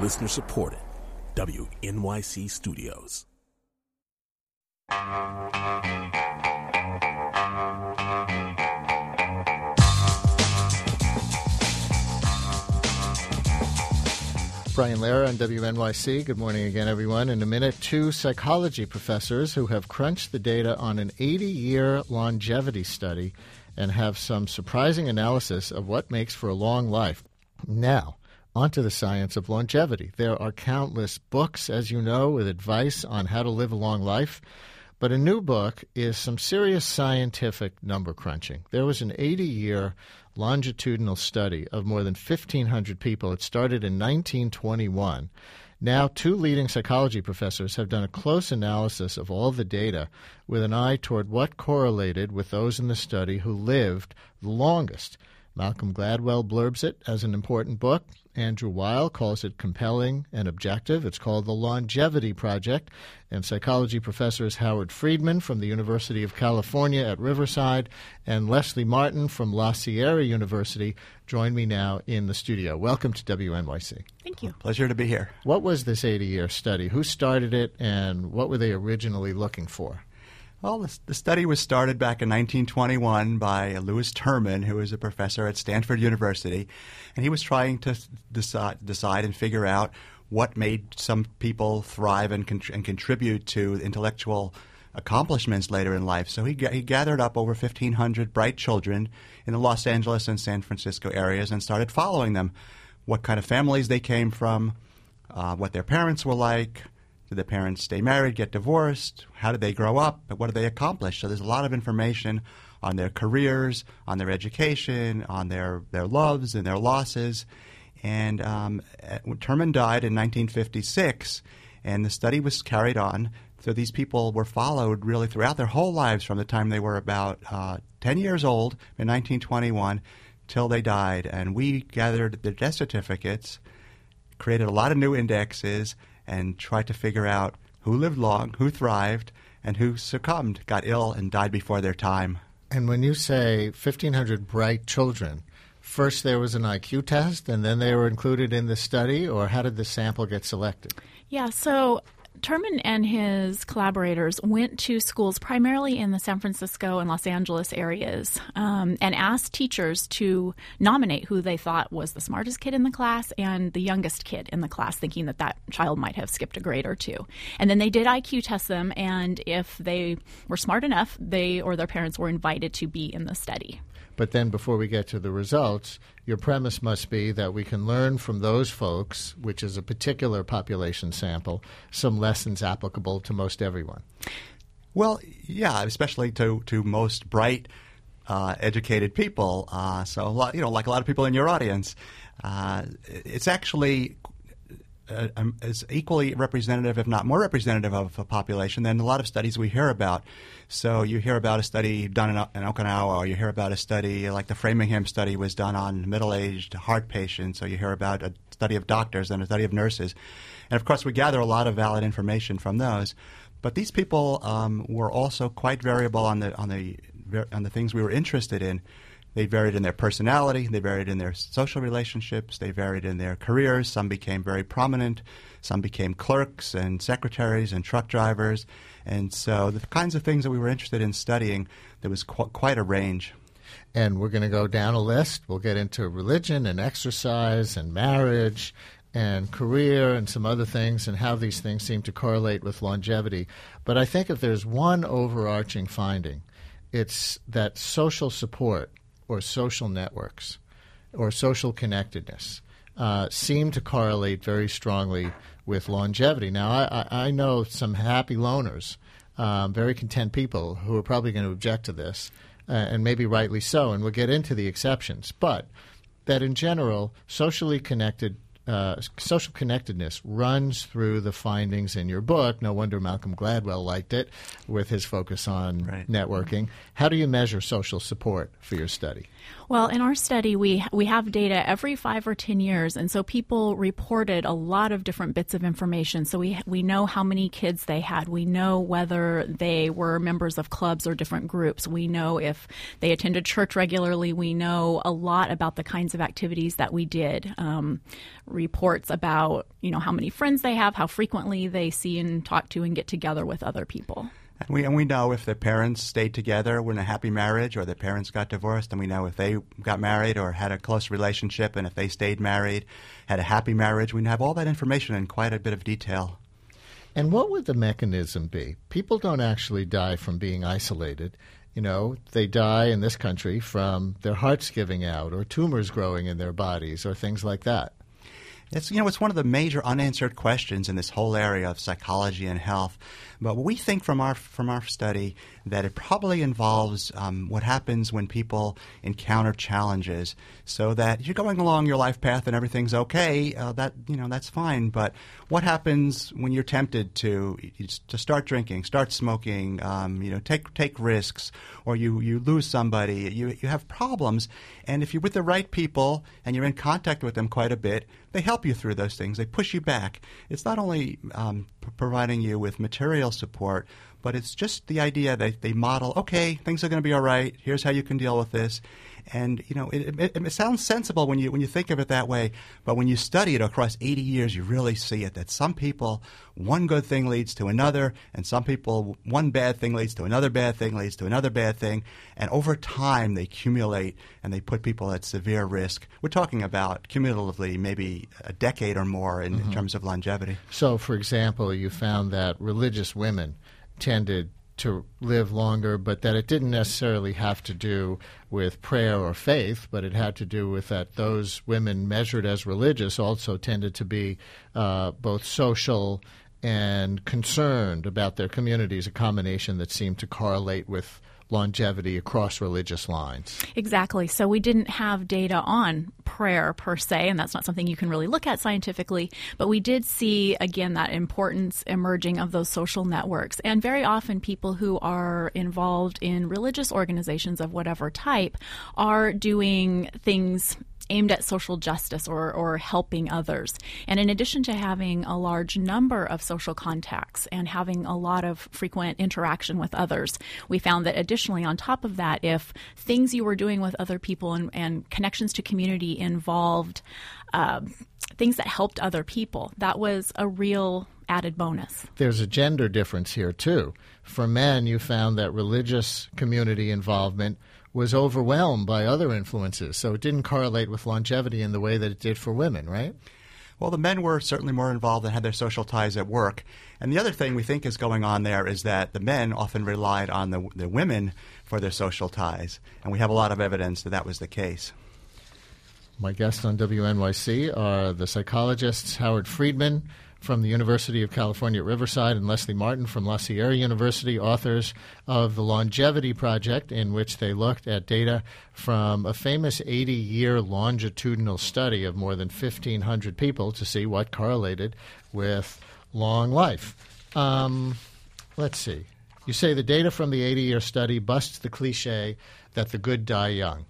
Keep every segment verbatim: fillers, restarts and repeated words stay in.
Listener supported. W N Y C Studios. Brian Lehrer on W N Y C. Good morning again, everyone. In a minute, two psychology professors who have crunched the data on an eighty-year longevity study and have some surprising analysis of what makes for a long life. Now, onto the science of longevity. There are countless books, as you know, with advice on how to live a long life. But a new book is some serious scientific number crunching. There was an eighty-year longitudinal study of more than fifteen hundred people. It started in nineteen twenty-one. Now, two leading psychology professors have done a close analysis of all the data with an eye toward what correlated with those in the study who lived the longest. Malcolm Gladwell blurbs it as an important book. Andrew Weil calls it compelling and objective. It's called The Longevity Project. And psychology professors Howard Friedman from the University of California at Riverside and Leslie Martin from La Sierra University join me now in the studio. Welcome to W N Y C. Thank you. Pleasure to be here. What was this eighty-year study? Who started it, and what were they originally looking for? Well, the, the study was started back in nineteen twenty-one by Louis Terman, who was a professor at Stanford University, and he was trying to decide, decide and figure out what made some people thrive and, con- and contribute to intellectual accomplishments later in life. So he, ga- he gathered up over fifteen hundred bright children in the Los Angeles and San Francisco areas and started following them, what kind of families they came from, uh, what their parents were like. Did the parents stay married, get divorced? How did they grow up? What did they accomplish? So there's a lot of information on their careers, on their education, on their, their loves and their losses. And um, Terman died in nineteen fifty-six, and the study was carried on. So these people were followed really throughout their whole lives from the time they were about uh, ten years old in nineteen twenty-one till they died. And we gathered their death certificates, created a lot of new indexes, and tried to figure out who lived long, who thrived, and who succumbed, got ill, and died before their time. And when you say fifteen hundred bright children, first there was an I Q test, and then they were included in the study, or how did the sample get selected? Yeah, so Terman and his collaborators went to schools primarily in the San Francisco and Los Angeles areas um, and asked teachers to nominate who they thought was the smartest kid in the class and the youngest kid in the class, thinking that that child might have skipped a grade or two. And then they did I Q test them, and if they were smart enough, they or their parents were invited to be in the study. But then before we get to the results, your premise must be that we can learn from those folks, which is a particular population sample, some lessons applicable to most everyone. Well, yeah, especially to, to most bright, uh, educated people. Uh, so, a lot, you know, like a lot of people in your audience, uh, it's actually uh, um, is equally representative, if not more representative, of a population than a lot of studies we hear about. So you hear about a study done in, in Okinawa, or you hear about a study like the Framingham study was done on middle-aged heart patients, or you hear about a study of doctors and a study of nurses. And, of course, we gather a lot of valid information from those. But these people um, were also quite variable on the on the on the things we were interested in. They varied in their personality. They varied in their social relationships. They varied in their careers. Some became very prominent. Some became clerks and secretaries and truck drivers. And so the kinds of things that we were interested in studying, there was qu- quite a range. And we're going to go down a list. We'll get into religion and exercise and marriage and career and some other things and how these things seem to correlate with longevity. But I think if there's one overarching finding, it's that social support or social networks or social connectedness uh, seem to correlate very strongly with longevity. Now, I, I know some happy loners, um, very content people who are probably going to object to this, uh, and maybe rightly so, and we'll get into the exceptions. But that in general, socially connected Uh, social connectedness runs through the findings in your book. No wonder Malcolm Gladwell liked it with his focus on right. networking. How do you measure social support for your study? Well, in our study, we we have data every five or ten years, and so people reported a lot of different bits of information. So we we know how many kids they had. We know whether they were members of clubs or different groups. We know if they attended church regularly. We know a lot about the kinds of activities that we did. Um, reports about, you know, how many friends they have, how frequently they see and talk to and get together with other people. And we, and we know if their parents stayed together, were in a happy marriage, or their parents got divorced, and we know if they got married or had a close relationship, and if they stayed married, had a happy marriage. We have all that information in quite a bit of detail. And what would the mechanism be? People don't actually die from being isolated. You know, they die in this country from their hearts giving out or tumors growing in their bodies or things like that. It's, you know, it's one of the major unanswered questions in this whole area of psychology and health. But we think from our from our study that it probably involves um, what happens when people encounter challenges. So that you're going along your life path and everything's okay, uh, that you know that's fine. But what happens when you're tempted to to start drinking, start smoking, um, you know, take take risks, or you, you lose somebody, you you have problems, and if you're with the right people and you're in contact with them quite a bit, they help you through those things. They push you back. It's not only um, p- providing you with material support, but it's just the idea that they model, okay, things are going to be all right. Here's how you can deal with this. And, you know, it, it, it sounds sensible when you when you think of it that way, but when you study it across eighty years, you really see it, that some people, one good thing leads to another, and some people, one bad thing leads to another bad thing, leads to another bad thing, and over time they accumulate and they put people at severe risk. We're talking about cumulatively maybe a decade or more in, mm-hmm. in terms of longevity. So, for example, you found that religious women tended to live longer, but that it didn't necessarily have to do with prayer or faith, but it had to do with that those women measured as religious also tended to be uh, both social and concerned about their communities, a combination that seemed to correlate with longevity across religious lines. Exactly. So we didn't have data on prayer per se, and that's not something you can really look at scientifically, but we did see, again, that importance emerging of those social networks. And very often people who are involved in religious organizations of whatever type are doing things aimed at social justice or, or helping others. And in addition to having a large number of social contacts and having a lot of frequent interaction with others, we found that additionally on top of that, if things you were doing with other people and, and connections to community involved uh, things that helped other people, that was a real added bonus. There's a gender difference here, too. For men, you found that religious community involvement was overwhelmed by other influences, so it didn't correlate with longevity in the way that it did for women, right? Well, the men were certainly more involved and had their social ties at work. And the other thing we think is going on there is that the men often relied on the, the women for their social ties, and we have a lot of evidence that that was the case. My guests on W N Y C are the psychologists Howard Friedman from the University of California at Riverside and Leslie Martin from La Sierra University, authors of the Longevity Project, in which they looked at data from a famous eighty-year longitudinal study of more than fifteen hundred people to see what correlated with long life. Um, let's see. You say the data from the eighty-year study busts the cliche that the good die young.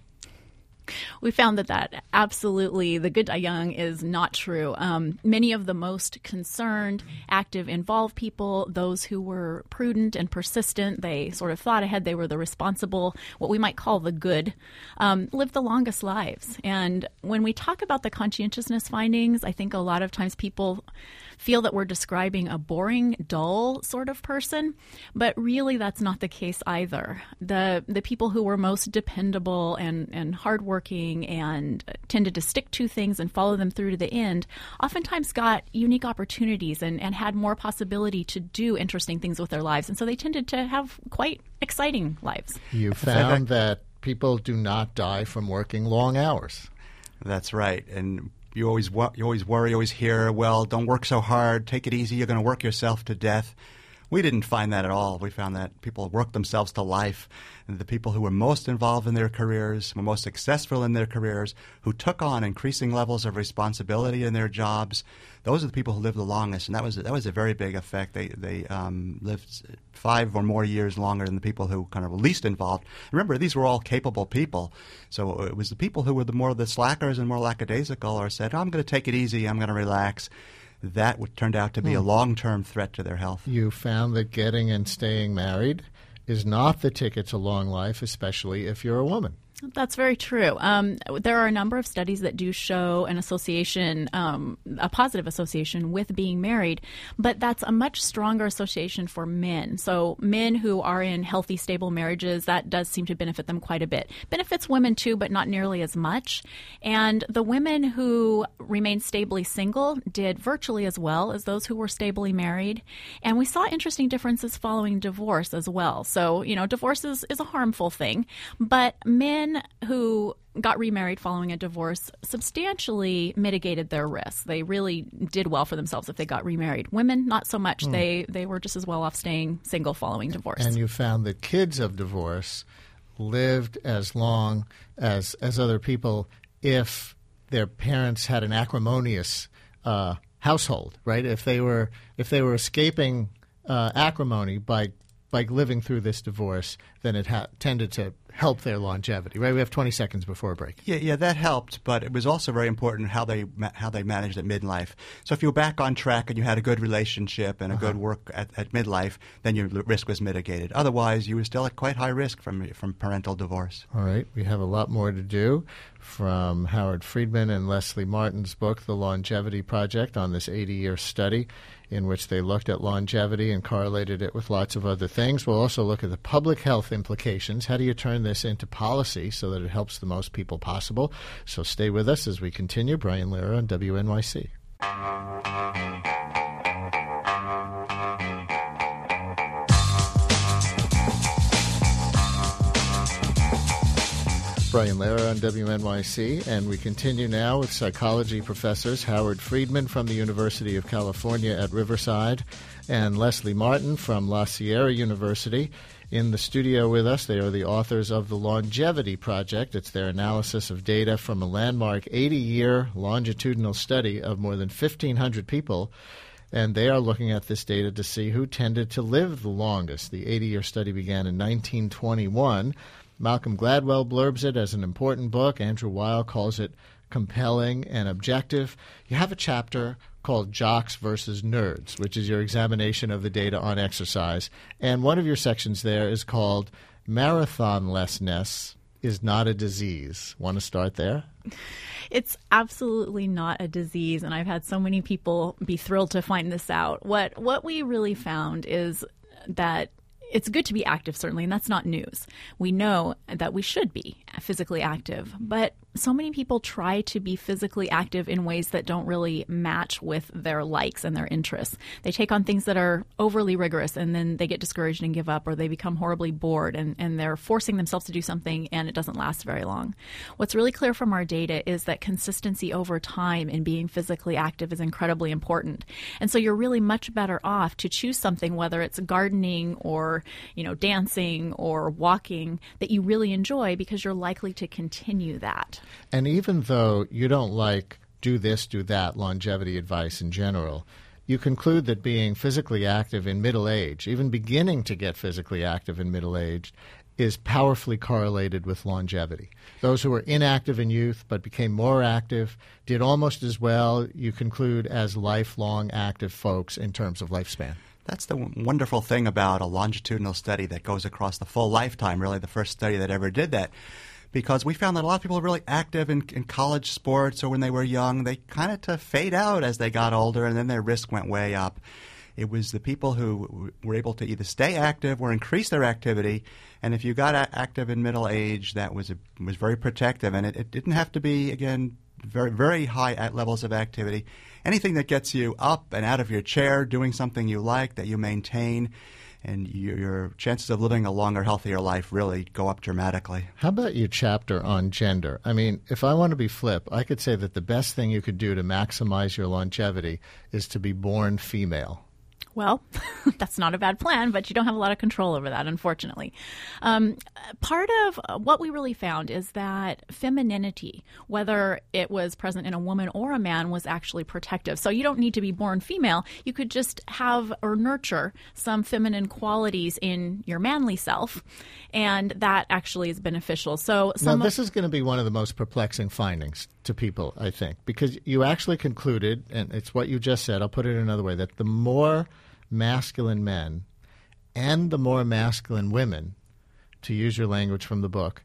We found that that absolutely, the good die young is not true. Um, many of the most concerned, active, involved people, those who were prudent and persistent, they sort of thought ahead, they were the responsible, what we might call the good, um, lived the longest lives. And when we talk about the conscientiousness findings, I think a lot of times people feel that we're describing a boring, dull sort of person, but really that's not the case either. The the people who were most dependable and, and hardworking and tended to stick to things and follow them through to the end oftentimes got unique opportunities and, and had more possibility to do interesting things with their lives. And so they tended to have quite exciting lives. You found that people do not die from working long hours. That's right. And You always you always worry, you always hear, well, don't work so hard, take it easy, you're going to work yourself to death. We didn't find that at all. We found that people worked themselves to life. And the people who were most involved in their careers, were most successful in their careers, who took on increasing levels of responsibility in their jobs, those are the people who lived the longest. And that was that was a very big effect. They they um, lived five or more years longer than the people who kind of were least involved. Remember, these were all capable people. So it was the people who were the more the slackers and more lackadaisical, or said, oh, I'm going to take it easy, I'm going to relax. That would, turned out to be hmm. a long-term threat to their health. You found that getting and staying married is not the ticket to long life, especially if you're a woman. That's very true. Um, there are a number of studies that do show an association, um, a positive association with being married, but that's a much stronger association for men. So men who are in healthy, stable marriages, that does seem to benefit them quite a bit. Benefits women too, but not nearly as much. And the women who remained stably single did virtually as well as those who were stably married. And we saw interesting differences following divorce as well. So, you know, divorce is, is a harmful thing, but men who got remarried following a divorce substantially mitigated their risks. They really did well for themselves if they got remarried. Women, not so much. Mm. They they were just as well off staying single following divorce. And you found that kids of divorce lived as long as as other people if their parents had an acrimonious uh, household, right? If they were if they were escaping uh, acrimony by by living through this divorce, then it ha- tended to help their longevity, right? We have twenty seconds before a break. Yeah, yeah, that helped, but it was also very important how they how they managed at midlife. So if you were back on track and you had a good relationship and a uh-huh. good work at, at midlife, then your risk was mitigated. Otherwise, you were still at quite high risk from from parental divorce. All right, we have a lot more to do from Howard Friedman and Leslie Martin's book, The Longevity Project, on this eighty-year study in which they looked at longevity and correlated it with lots of other things. We'll also look at the public health implications. How do you turn this into policy so that it helps the most people possible? So stay with us as we continue. Brian Lehrer on W N Y C. Brian Lehrer on W N Y C, and we continue now with psychology professors Howard Friedman from the University of California at Riverside and Leslie Martin from La Sierra University. In the studio with us, they are the authors of The Longevity Project. It's their analysis of data from a landmark eighty-year longitudinal study of more than fifteen hundred people, and they are looking at this data to see who tended to live the longest. The eighty-year study began in nineteen twenty-one. Malcolm Gladwell blurbs it as an important book. Andrew Weil calls it compelling and objective. You have a chapter called Jocks versus Nerds, which is your examination of the data on exercise. And one of your sections there is called Marathonlessness is Not a Disease. Want to start there? It's absolutely not a disease, and I've had so many people be thrilled to find this out. What what we really found is that it's good to be active, certainly, and that's not news. We know that we should be physically active, but so many people try to be physically active in ways that don't really match with their likes and their interests. They take on things that are overly rigorous, and then they get discouraged and give up, or they become horribly bored, and, and they're forcing themselves to do something, and it doesn't last very long. What's really clear from our data is that consistency over time in being physically active is incredibly important. And so you're really much better off to choose something, whether it's gardening or, you know, dancing or walking, that you really enjoy, because you're likely to continue that. And even though you don't like do this, do that longevity advice in general, you conclude that being physically active in middle age, even beginning to get physically active in middle age, is powerfully correlated with longevity. Those who were inactive in youth but became more active did almost as well, you conclude, as lifelong active folks in terms of lifespan. That's the w- wonderful thing about a longitudinal study that goes across the full lifetime, really the first study that ever did that. Because we found that a lot of people were really active in, in college sports or when they were young. They kind of to fade out as they got older, and then their risk went way up. It was the people who were able to either stay active or increase their activity. And if you got a- active in middle age, that was a, was very protective. And it, it didn't have to be, again, very, very high at levels of activity. Anything that gets you up and out of your chair, doing something you like, that you maintain, and your, your chances of living a longer, healthier life really go up dramatically. How about your chapter on gender? I mean, if I want to be flip, I could say that the best thing you could do to maximize your longevity is to be born female. Well, that's not a bad plan, but you don't have a lot of control over that, unfortunately. Um, part of what we really found is that femininity, whether it was present in a woman or a man, was actually protective. So you don't need to be born female. You could just have or nurture some feminine qualities in your manly self, and that actually is beneficial. So some now, this is going to be one of the most perplexing findings to people, I think, because you actually concluded, and it's what you just said, I'll put it another way, that the more masculine men and the more masculine women, to use your language from the book,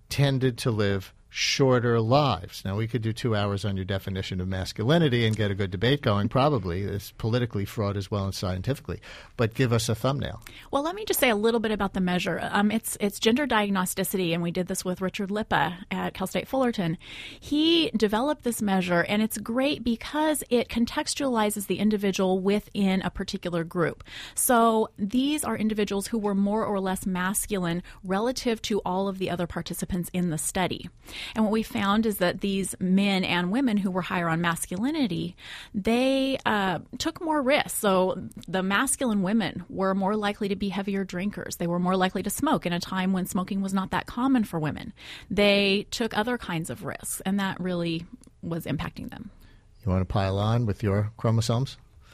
tended to live shorter lives. Now, we could do two hours on your definition of masculinity and get a good debate going, probably. It's politically fraught as well as scientifically. But give us a thumbnail. Well, let me just say a little bit about the measure. Um, it's it's gender diagnosticity, and we did this with Richard Lippa at Cal State Fullerton. He developed this measure, and it's great because it contextualizes the individual within a particular group. So these are individuals who were more or less masculine relative to all of the other participants in the study. And what we found is that these men and women who were higher on masculinity, they uh, took more risks. So the masculine women were more likely to be heavier drinkers. They were more likely to smoke in a time when smoking was not that common for women. They took other kinds of risks, and that really was impacting them. You want to pile on with your chromosomes?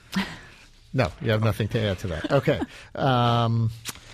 No, you have nothing to add to that. Okay. Um,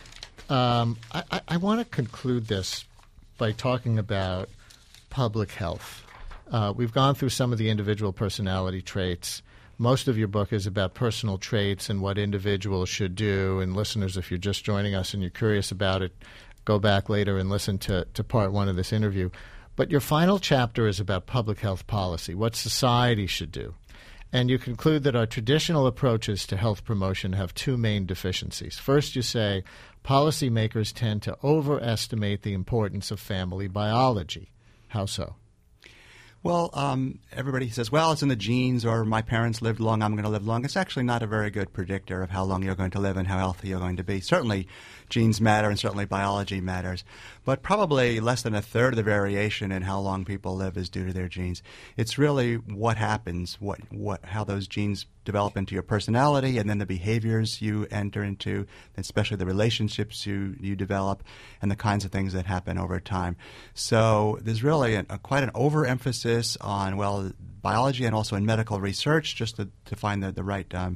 um, I, I, I want to conclude this by talking about public health. Uh, we've gone through some of the individual personality traits. Most of your book is about personal traits and what individuals should do. And listeners, if you're just joining us and you're curious about it, go back later and listen to, to part one of this interview. But your final chapter is about public health policy, what society should do. And you conclude that our traditional approaches to health promotion have two main deficiencies. First, you say policymakers tend to overestimate the importance of family biology. How so? Well, um, everybody says, well, it's in the genes, or my parents lived long, I'm going to live long. It's actually not a very good predictor of how long you're going to live and how healthy you're going to be. Certainly genes matter, and certainly biology matters. But probably less than a third of the variation in how long people live is due to their genes. It's really what happens, what, what, how those genes develop into your personality, and then the behaviors you enter into, especially the relationships you, you develop, and the kinds of things that happen over time. So there's really a, a, quite an overemphasis on, well, biology and also in medical research, just to, to find the, the right um,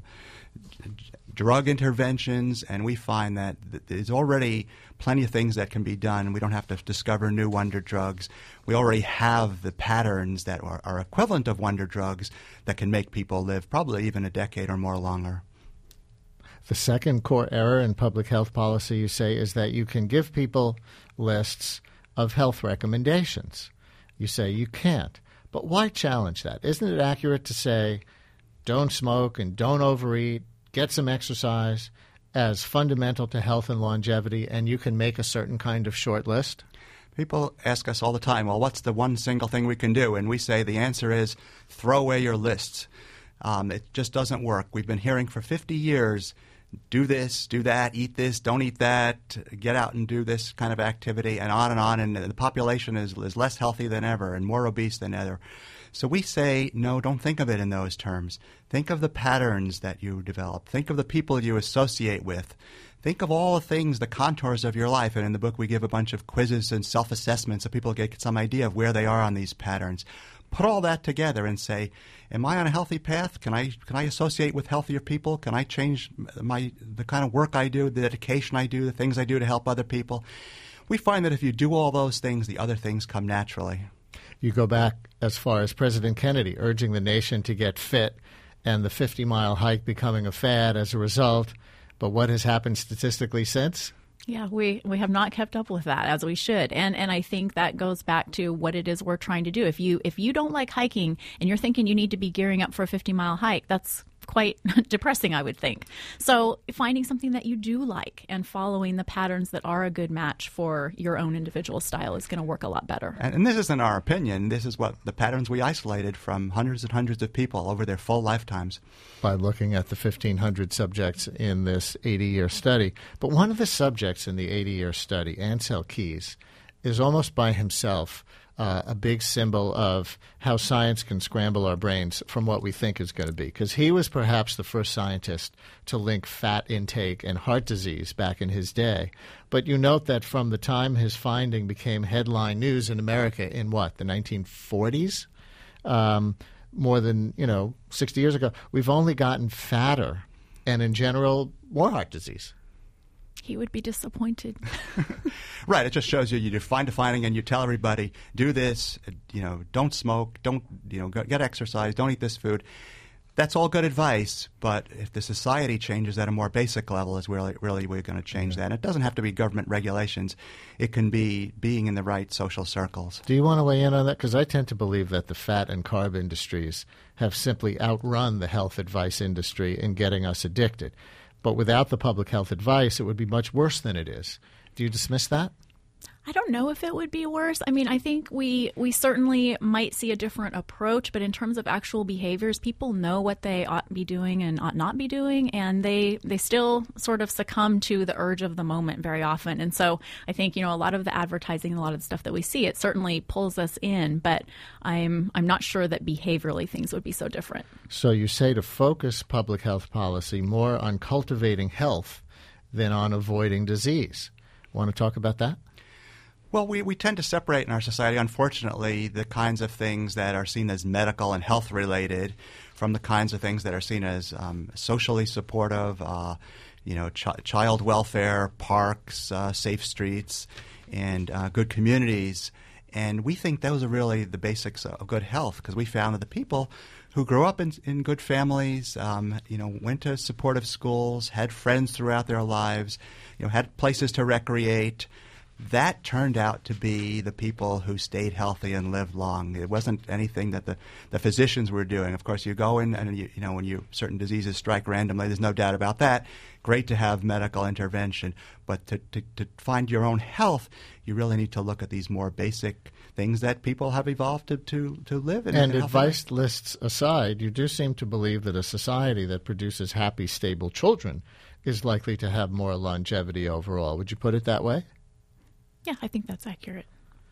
drug interventions, and we find that there's already plenty of things that can be done. We don't have to discover new wonder drugs. We already have the patterns that are, are equivalent of wonder drugs that can make people live probably even a decade or more longer. The second core error in public health policy, you say, is that you can give people lists of health recommendations. You say you can't. But why challenge that? Isn't it accurate to say don't smoke and don't overeat, get some exercise as fundamental to health and longevity, and you can make a certain kind of short list? People ask us all the time, well, what's the one single thing we can do? And we say the answer is throw away your lists. Um, it just doesn't work. We've been hearing for fifty years, do this, do that, eat this, don't eat that, get out and do this kind of activity, and on and on. And the population is, is less healthy than ever and more obese than ever. So we say, no, don't think of it in those terms. Think of the patterns that you develop. Think of the people you associate with. Think of all the things, the contours of your life. And in the book, we give a bunch of quizzes and self-assessments so people get some idea of where they are on these patterns. Put all that together and say, am I on a healthy path? Can I can I associate with healthier people? Can I change my the kind of work I do, the dedication I do, the things I do to help other people? We find that if you do all those things, the other things come naturally. You go back as far as President Kennedy urging the nation to get fit and the fifty-mile hike becoming a fad as a result. But what has happened statistically since? Yeah, we, we have not kept up with that as we should. And and I think that goes back to what it is we're trying to do. If you if you don't like hiking and you're thinking you need to be gearing up for a fifty-mile hike, that's quite depressing, I would think. So finding something that you do like and following the patterns that are a good match for your own individual style is going to work a lot better. And, and this isn't our opinion. This is what the patterns we isolated from hundreds and hundreds of people over their full lifetimes. By looking at the fifteen hundred subjects in this eighty-year study. But one of the subjects in the eighty-year study, Ansel Keys, is almost by himself Uh, a big symbol of how science can scramble our brains from what we think is going to be. Because he was perhaps the first scientist to link fat intake and heart disease back in his day. But you note that from the time his finding became headline news in America in what, the nineteen forties? Um, more than, you know, sixty years ago, we've only gotten fatter and in general more heart disease. He would be disappointed. Right. It just shows you you define defining and you tell everybody, do this, you know, don't smoke, don't, you know, get exercise, don't eat this food. That's all good advice, but if the society changes at a more basic level, is really, really we're going to change that. And it doesn't have to be government regulations. It can be being in the right social circles. Do you want to weigh in on that? Because I tend to believe that the fat and carb industries have simply outrun the health advice industry in getting us addicted. But without the public health advice, it would be much worse than it is. Do you dismiss that? I don't know if it would be worse. I mean, I think we, we certainly might see a different approach, but in terms of actual behaviors, people know what they ought to be doing and ought not be doing, and they, they still sort of succumb to the urge of the moment very often. And so I think, you know, a lot of the advertising and a lot of the stuff that we see, it certainly pulls us in, but I'm, I'm not sure that behaviorally things would be so different. So you say to focus public health policy more on cultivating health than on avoiding disease. Want to talk about that? Well, we, we tend to separate in our society, unfortunately, the kinds of things that are seen as medical and health-related from the kinds of things that are seen as um, socially supportive, uh, you know, ch- child welfare, parks, uh, safe streets, and uh, good communities. And we think those are really the basics of good health, because we found that the people who grew up in, in good families, um, you know, went to supportive schools, had friends throughout their lives, you know, had places to recreate, that turned out to be the people who stayed healthy and lived long. It wasn't anything that the, the physicians were doing. Of course, you go in and, you, you know, when you certain diseases strike randomly, there's no doubt about that. Great to have medical intervention. But to, to, to find your own health, you really need to look at these more basic things that people have evolved to, to, to live in. And advice lists aside, you do seem to believe that a society that produces happy, stable children is likely to have more longevity overall. Would you put it that way? Yeah, I think that's accurate.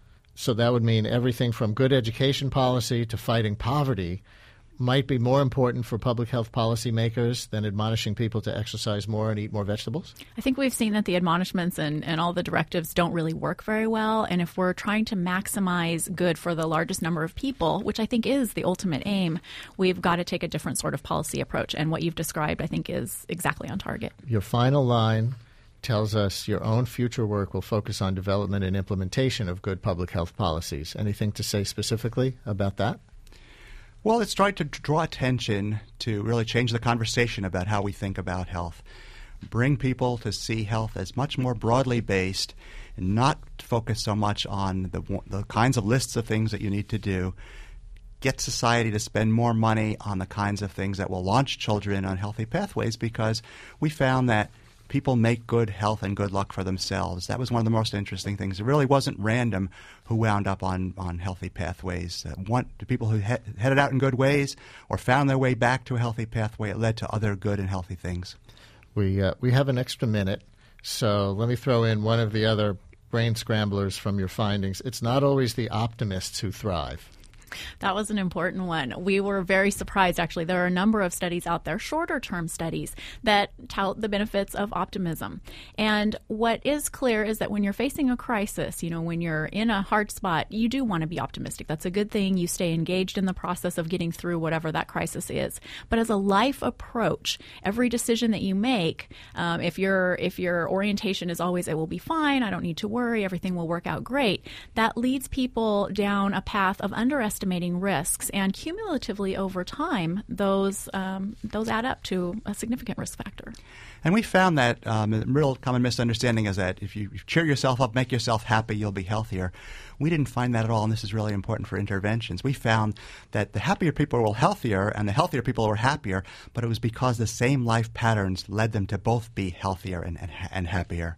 So that would mean everything from good education policy to fighting poverty might be more important for public health policymakers than admonishing people to exercise more and eat more vegetables? I think we've seen that the admonishments and, and all the directives don't really work very well. And if we're trying to maximize good for the largest number of people, which I think is the ultimate aim, we've got to take a different sort of policy approach. And what you've described, I think, is exactly on target. Your final line tells us your own future work will focus on development and implementation of good public health policies. Anything to say specifically about that? Well, it's tried to draw attention to really change the conversation about how we think about health. Bring people to see health as much more broadly based and not focus so much on the, the kinds of lists of things that you need to do. Get society to spend more money on the kinds of things that will launch children on healthy pathways, because we found that people make good health and good luck for themselves. That was one of the most interesting things. It really wasn't random who wound up on, on healthy pathways. Uh, one, the people who he- headed out in good ways or found their way back to a healthy pathway, it led to other good and healthy things. We uh, we have an extra minute, so let me throw in one of the other brain scramblers from your findings. It's not always the optimists who thrive. That was an important one. We were very surprised, actually. There are a number of studies out there, shorter-term studies, that tout the benefits of optimism. And what is clear is that when you're facing a crisis, you know, when you're in a hard spot, you do want to be optimistic. That's a good thing. You stay engaged in the process of getting through whatever that crisis is. But as a life approach, every decision that you make, um, if your if your orientation is always, it will be fine, I don't need to worry, everything will work out great, that leads people down a path of underestimating estimating risks, and cumulatively over time, those um, those add up to a significant risk factor. And we found that um, a real common misunderstanding is that if you cheer yourself up, make yourself happy, you'll be healthier. We didn't find that at all, and this is really important for interventions. We found that the happier people were healthier, and the healthier people were happier, but it was because the same life patterns led them to both be healthier and, and, and happier.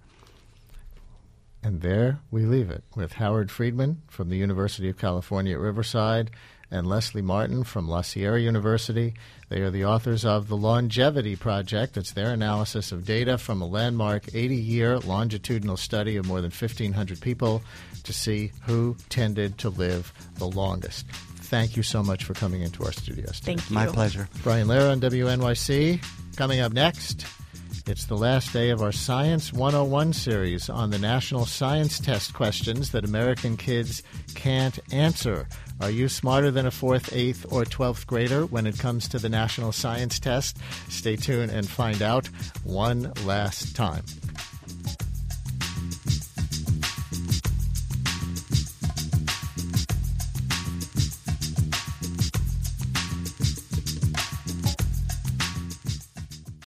And there we leave it with Howard Friedman from the University of California at Riverside and Leslie Martin from La Sierra University. They are the authors of The Longevity Project. It's their analysis of data from a landmark eighty-year longitudinal study of more than fifteen hundred people to see who tended to live the longest. Thank you so much for coming into our studios today. Thank you. My pleasure. Brian Lehrer on W N Y C. Coming up next, it's the last day of our Science one oh one series on the national science test questions that American kids can't answer. Are you smarter than a fourth, eighth, or twelfth grader when it comes to the national science test? Stay tuned and find out one last time.